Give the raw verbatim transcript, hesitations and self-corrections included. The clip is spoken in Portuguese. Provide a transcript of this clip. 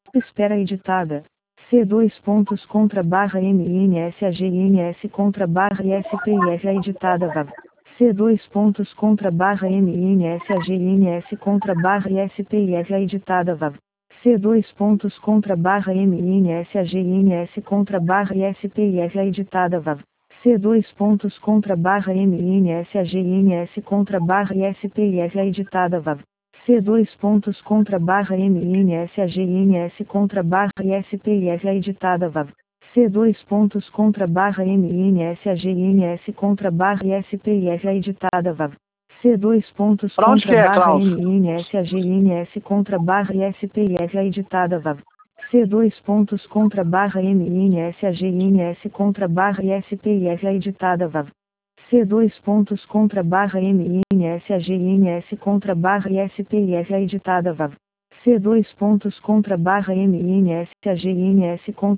Espera editada. C dois pontos contra barra M N S A G N S contra barra I S P I F A editada V A V. C dois pontos contra barra M N S A G N S contra barra I S P I F A editada V A V. C dois pontos contra barra M N S A G N S contra barra I S P I F A editada V A V. C dois pontos contra barra M N S A G N S contra barra I S P I F A editada V A V. C dois pontos contra barra M N S A G N S contra barra I S P I F A editada V A V. C dois pontos contra barra M N S A G N S contra barra I S P I F A editada V A V. C dois pontos Pra onde que contra é, barra Klaus? M N S A G N S contra barra I S P I F A editada V A V. C dois pontos contra barra M N S A G N S contra barra I S P I F A editada V A V. C dois pontos contra barra M N S A G N S contra barra I S P I F A editada V A V. C dois pontos contra barra M N S A G N S contra